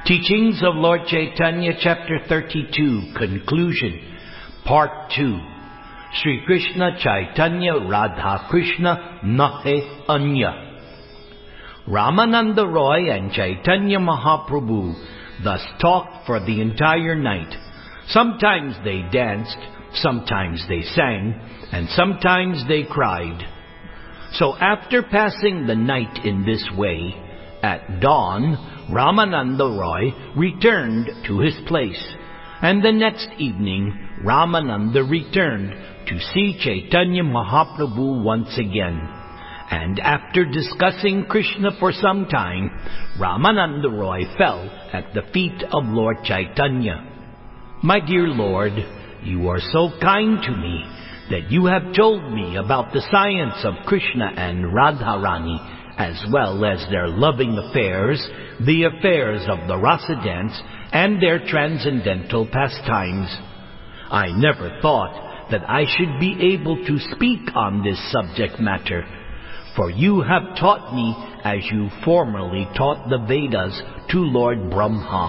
Teachings of Lord Chaitanya, Chapter 32, Conclusion, Part 2. Sri Krishna Chaitanya Radha Krishna Nahe Anya. Ramananda Roy and Chaitanya Mahaprabhu thus talked for the entire night. Sometimes they danced, sometimes they sang, and sometimes they cried. So after passing the night in this way, at dawn, Ramananda Roy returned to his place, and the next evening Ramananda returned to see Chaitanya Mahaprabhu once again. And after discussing Krishna for some time, Ramananda Roy fell at the feet of Lord Chaitanya. "My dear Lord, you are so kind to me that you have told me about the science of Krishna and Radharani, as well as their loving affairs, the affairs of the Rasa dance, and their transcendental pastimes. I never thought that I should be able to speak on this subject matter, for you have taught me as you formerly taught the Vedas to Lord Brahma."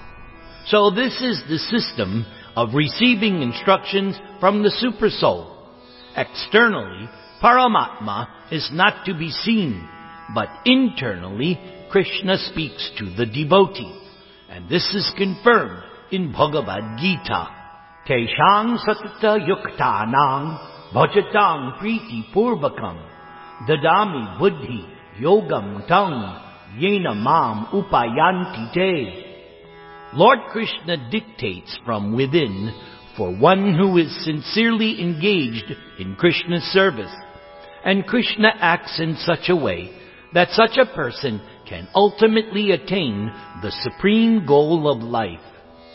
So this is the system of receiving instructions from the Supersoul. Externally, Paramatma is not to be seen, but internally, Krishna speaks to the devotee. And this is confirmed in Bhagavad Gita. Teshang satata yuktanang bhajatam priti purvakam dadami buddhi yogam tang yena mam upayanti te. Lord Krishna dictates from within for one who is sincerely engaged in Krishna's service. And Krishna acts in such a way that such a person can ultimately attain the supreme goal of life.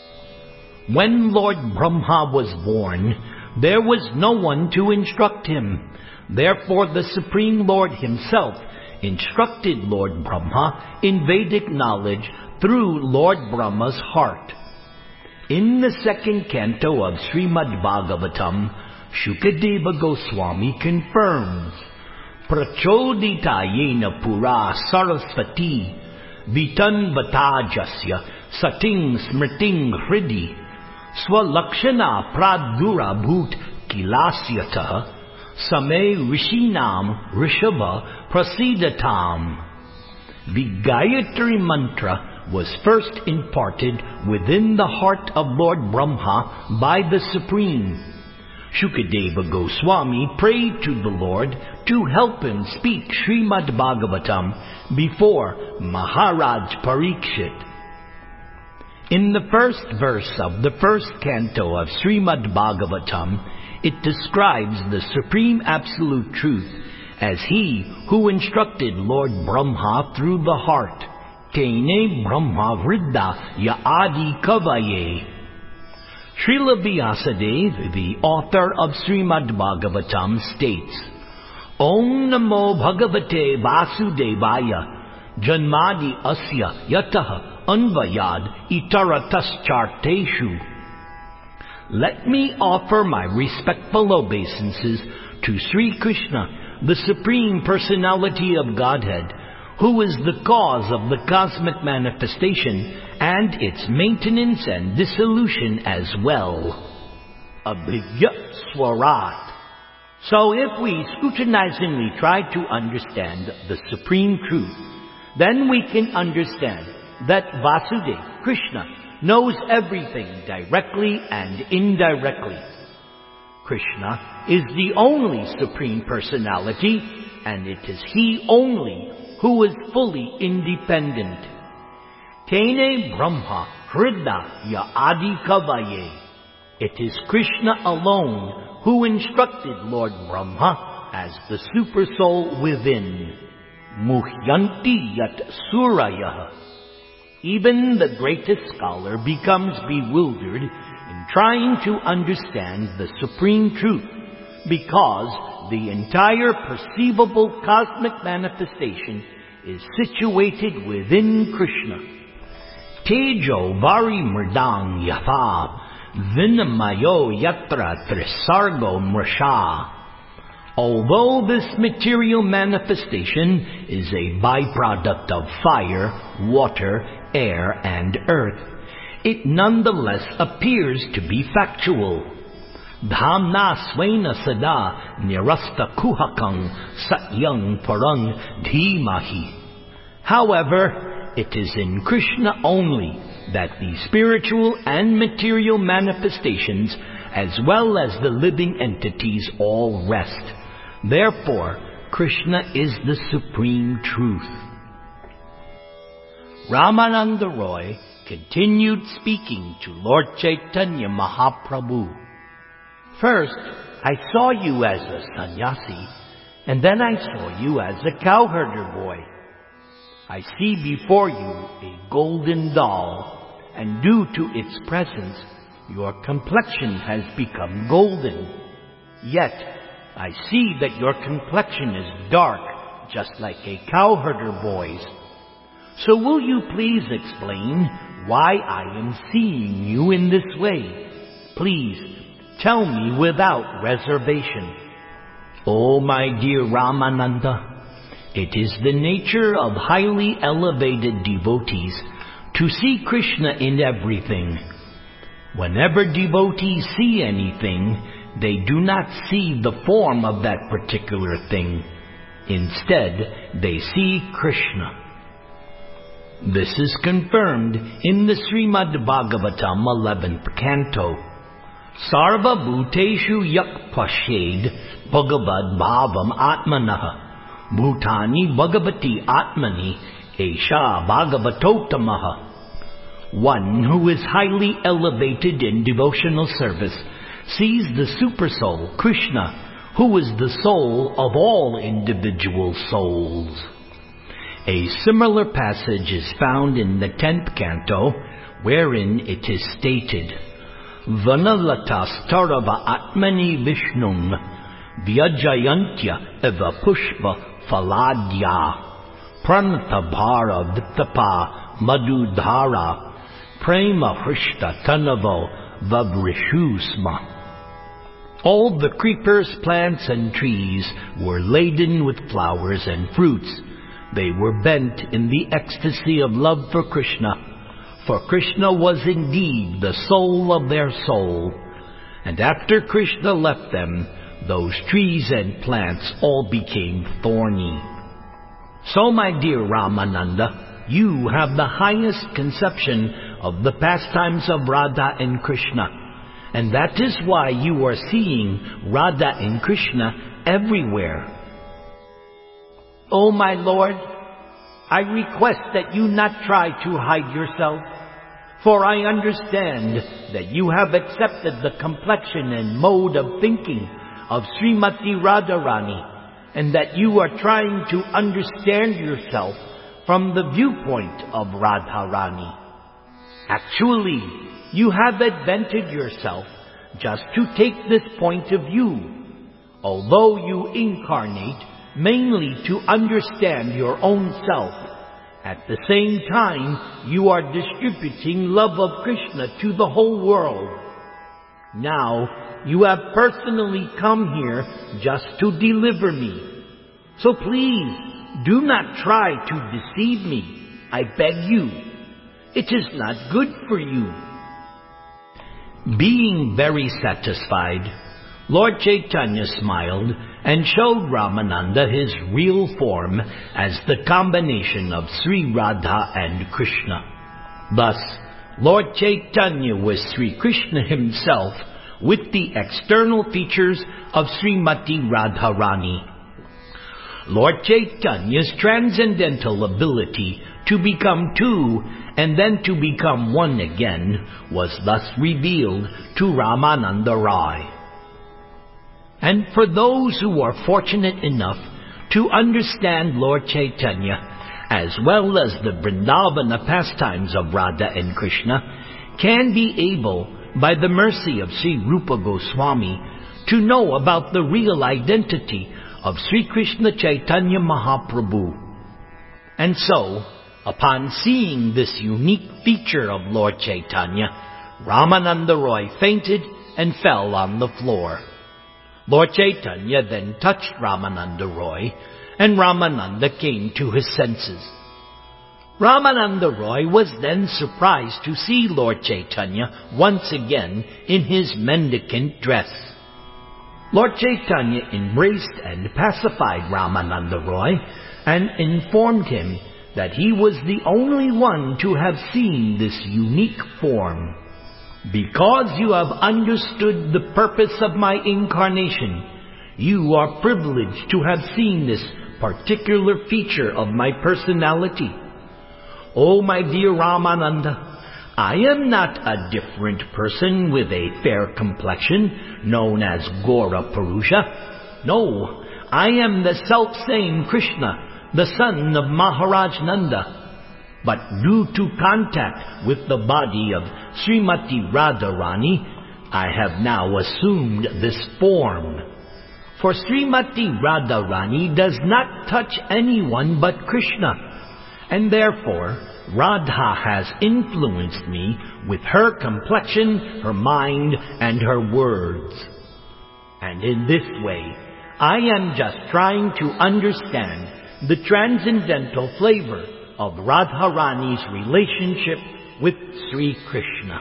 When Lord Brahma was born, there was no one to instruct him. Therefore the Supreme Lord himself instructed Lord Brahma in Vedic knowledge through Lord Brahma's heart. In the second canto of Srimad Bhagavatam, Shukadeva Goswami confirms, "Prachodita yena pura sarasvati vitanvatajasya sating smriting hridi swalakshana pradura bhut kilasyatah same rishinam rishabha prasidatam." The Gayatri Mantra was first imparted within the heart of Lord Brahma by the Supreme. Shukadeva Goswami prayed to the Lord to help him speak Srimad Bhagavatam before Maharaj Parikshit. In the first verse of the first canto of Srimad Bhagavatam, it describes the Supreme Absolute Truth as He who instructed Lord Brahma through the heart. Tene Brahma Vriddha Ya Adi Kavaye. Srila Vyasadeva, the author of Srimad Bhagavatam, states, "Om Namo Bhagavate Vasudevaya Janmadi Asya Yataha Anvayad Itaratascharteshu." Let me offer my respectful obeisances to Sri Krishna, the Supreme Personality of Godhead, who is the cause of the cosmic manifestation and its maintenance and dissolution as well. Abhigya Swarat. So if we scrutinizingly try to understand the Supreme Truth, then we can understand that Vasudeva, Krishna, knows everything directly and indirectly. Krishna is the only Supreme Personality, and it is He only who is fully independent. Tene Brahma Hridda Ya Adi Kavaye. It is Krishna alone who instructed Lord Brahma as the Super Soul within. Muhyanti Yat Suraya. Even the greatest scholar becomes bewildered in trying to understand the Supreme Truth, because the entire perceivable cosmic manifestation is situated within Krishna. Tejo vari mridang yatha vinamayo yatra trisargo mrisha. Although this material manifestation is a byproduct of fire, water, air, and earth, it nonetheless appears to be factual. Dhamna swena sada nirasta kuhakang satyang parang dhimahi. However, it is in Krishna only that the spiritual and material manifestations, as well as the living entities, all rest. Therefore, Krishna is the supreme truth. Ramananda Roy continued speaking to Lord Chaitanya Mahaprabhu. First, I saw you as a sannyasi, and then I saw you as a cowherder boy. I see before you a golden doll, and due to its presence, your complexion has become golden. Yet, I see that your complexion is dark, just like a cowherder boy's. So will you please explain why I am seeing you in this way? Please, tell me without reservation. Oh, my dear Ramananda, it is the nature of highly elevated devotees to see Krishna in everything. Whenever devotees see anything, they do not see the form of that particular thing. Instead, they see Krishna. This is confirmed in the Srimad Bhagavatam 11th canto. Sarva bhuteshu yak pashed bhagavad bhavam atmanah bhutani bhagavati atmani esha bhagavatotamaha. One who is highly elevated in devotional service sees the Supersoul, Krishna, who is the soul of all individual souls. A similar passage is found in the 10th canto, wherein it is stated, Vanalatas tarava atmani vishnum vyajayantya eva pushpa faladya prantabhara vittapa madhudhara prema hrishta tanavo vavrishusma. All the creepers, plants, and trees were laden with flowers and fruits. They were bent in the ecstasy of love for Krishna, for Krishna was indeed the soul of their soul. And after Krishna left them, those trees and plants all became thorny. So, my dear Ramananda, you have the highest conception of the pastimes of Radha and Krishna, and that is why you are seeing Radha and Krishna everywhere. O my Lord, I request that you not try to hide yourself, for I understand that you have accepted the complexion and mode of thinking of Srimati Radharani, and that you are trying to understand yourself from the viewpoint of Radharani. Actually, you have invented yourself just to take this point of view, although you incarnate mainly to understand your own self. At the same time, you are distributing love of Krishna to the whole world. Now, you have personally come here just to deliver me. So please, do not try to deceive me. I beg you. It is not good for you. Being very satisfied, Lord Chaitanya smiled and showed Ramananda his real form as the combination of Sri Radha and Krishna. Thus, Lord Chaitanya was Sri Krishna himself with the external features of Srimati Radharani. Lord Chaitanya's transcendental ability to become two and then to become one again was thus revealed to Ramananda Roy. And for those who are fortunate enough to understand Lord Chaitanya, as well as the Vrindavana pastimes of Radha and Krishna, can be able, by the mercy of Sri Rupa Goswami, to know about the real identity of Sri Krishna Chaitanya Mahaprabhu. And so, upon seeing this unique feature of Lord Chaitanya, Ramananda Roy fainted and fell on the floor. Lord Chaitanya then touched Ramananda Roy, and Ramananda came to his senses. Ramananda Roy was then surprised to see Lord Chaitanya once again in his mendicant dress. Lord Chaitanya embraced and pacified Ramananda Roy and informed him that he was the only one to have seen this unique form. Because you have understood the purpose of my incarnation, you are privileged to have seen this particular feature of my personality. Oh, my dear Ramananda, I am not a different person with a fair complexion known as Gora Purusha. No, I am the self-same Krishna, the son of Maharaj Nanda. But due to contact with the body of Srimati Radharani, I have now assumed this form. For Srimati Radharani does not touch anyone but Krishna, and therefore Radha has influenced me with her complexion, her mind, and her words. And in this way, I am just trying to understand the transcendental flavor of Radharani's relationship with Sri Krishna.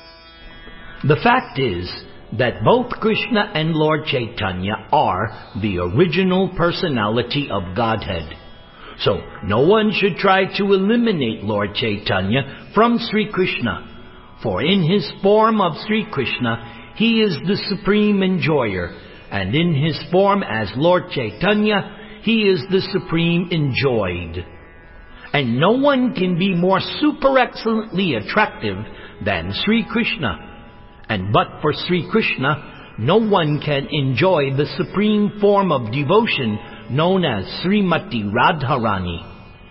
The fact is that both Krishna and Lord Chaitanya are the original personality of Godhead. So no one should try to eliminate Lord Chaitanya from Sri Krishna, for in his form of Sri Krishna, he is the supreme enjoyer, and in his form as Lord Chaitanya, he is the supreme enjoyed. And no one can be more super excellently attractive than Sri Krishna. And but for Sri Krishna, no one can enjoy the supreme form of devotion known as Srimati Radharani.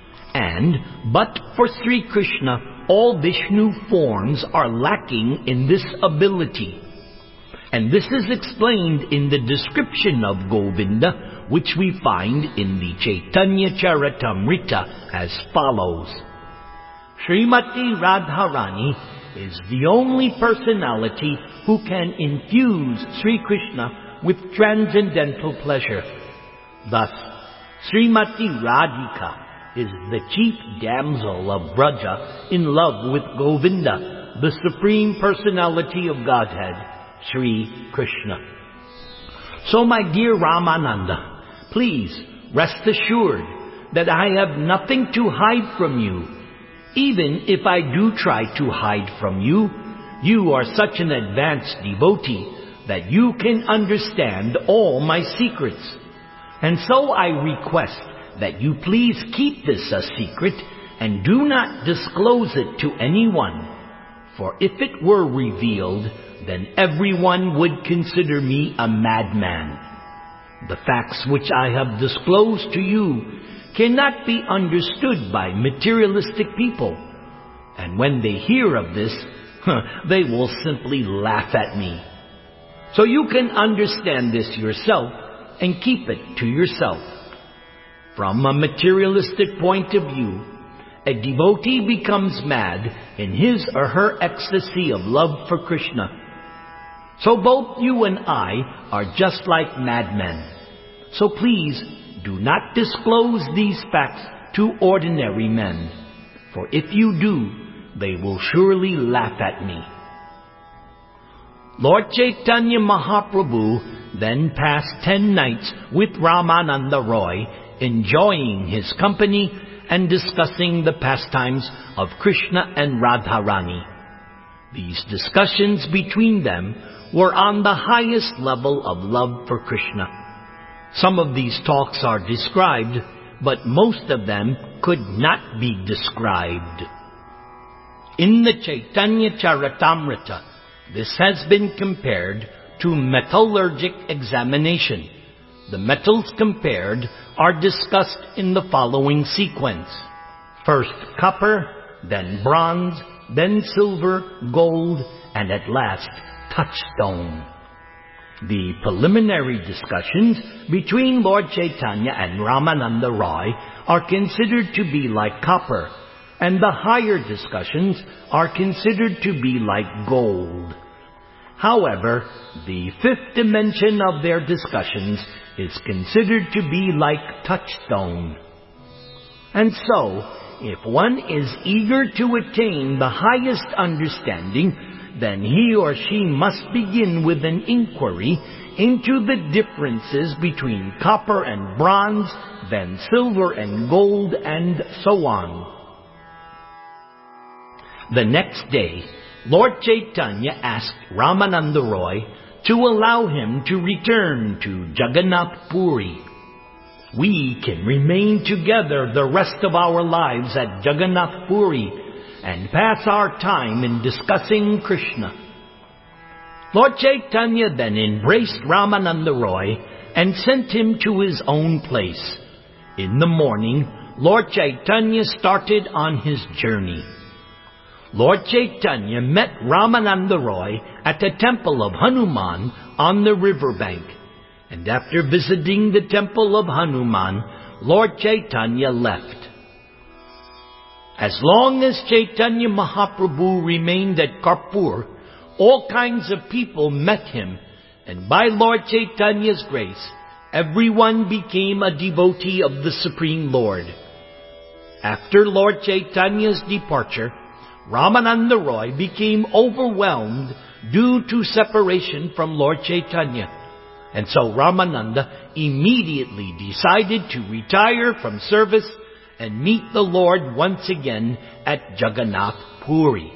And but for Sri Krishna, all Vishnu forms are lacking in this ability. And this is explained in the description of Govinda, which we find in the Chaitanya Charitamrita as follows. Srimati Radharani is the only personality who can infuse Sri Krishna with transcendental pleasure. Thus, Srimati Radhika is the chief damsel of Braja in love with Govinda, the supreme personality of Godhead, Sri Krishna. So my dear Ramananda, please rest assured that I have nothing to hide from you. Even if I do try to hide from you, you are such an advanced devotee that you can understand all my secrets. And so I request that you please keep this a secret and do not disclose it to anyone. For if it were revealed, then everyone would consider me a madman. The facts which I have disclosed to you cannot be understood by materialistic people. And when they hear of this, they will simply laugh at me. So you can understand this yourself and keep it to yourself. From a materialistic point of view, a devotee becomes mad in his or her ecstasy of love for Krishna. So both you and I are just like madmen. So please do not disclose these facts to ordinary men, for if you do, they will surely laugh at me. Lord Chaitanya Mahaprabhu then passed 10 nights with Ramananda Roy, enjoying his company and discussing the pastimes of Krishna and Radharani. These discussions between them were on the highest level of love for Krishna. Some of these talks are described, but most of them could not be described. In the Chaitanya Charitamrita, this has been compared to metallurgic examination. The metals compared are discussed in the following sequence. First copper, then bronze, then silver, gold, and at last touchstone. The preliminary discussions between Lord Chaitanya and Ramananda Roy are considered to be like copper, and the higher discussions are considered to be like gold. However, the fifth dimension of their discussions is considered to be like touchstone. And so, if one is eager to attain the highest understanding, then he or she must begin with an inquiry into the differences between copper and bronze, then silver and gold, and so on. The next day, Lord Chaitanya asked Ramananda Roy to allow him to return to Jagannath Puri. We can remain together the rest of our lives at Jagannath Puri and pass our time in discussing Krishna. Lord Chaitanya then embraced Ramananda Roy and sent him to his own place. In the morning, Lord Chaitanya started on his journey. Lord Chaitanya met Ramananda Roy at the temple of Hanuman on the riverbank, and after visiting the temple of Hanuman, Lord Chaitanya left. As long as Chaitanya Mahaprabhu remained at Karpur, all kinds of people met him, and by Lord Chaitanya's grace, everyone became a devotee of the Supreme Lord. After Lord Chaitanya's departure, Ramananda Roy became overwhelmed due to separation from Lord Chaitanya, and so Ramananda immediately decided to retire from service and meet the Lord once again at Jagannath Puri.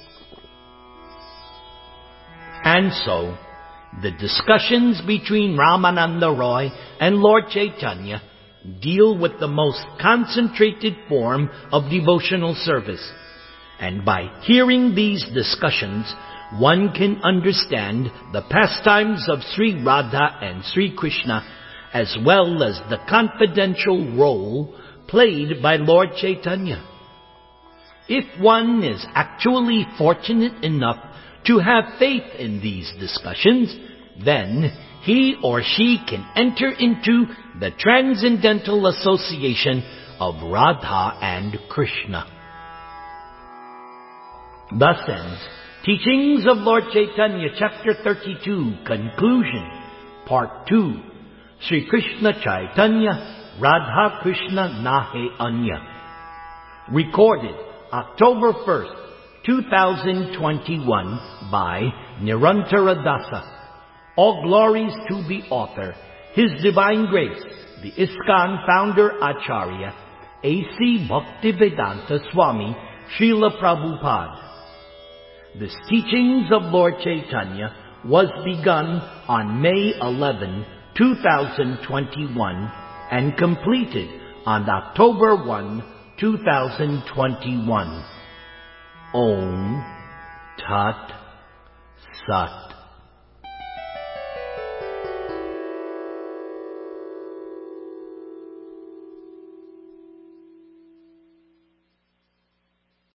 And so, the discussions between Ramananda Roy and Lord Chaitanya deal with the most concentrated form of devotional service. And by hearing these discussions, one can understand the pastimes of Sri Radha and Sri Krishna, as well as the confidential role played by Lord Chaitanya. If one is actually fortunate enough to have faith in these discussions, then he or she can enter into the transcendental association of Radha and Krishna. Thus ends Teachings of Lord Chaitanya, Chapter 32, Conclusion, Part 2, Sri Krishna Chaitanya, Radha Krishna Nahe Anya. Recorded October 1st, 2021 by Nirantara Dasa. All glories to the author, His Divine Grace, the ISKCON founder Acharya, A.C. Bhaktivedanta Swami, Srila Prabhupada. This Teachings of Lord Chaitanya was begun on May 11, 2021 and completed on October 1, 2021. Om Tat Sat.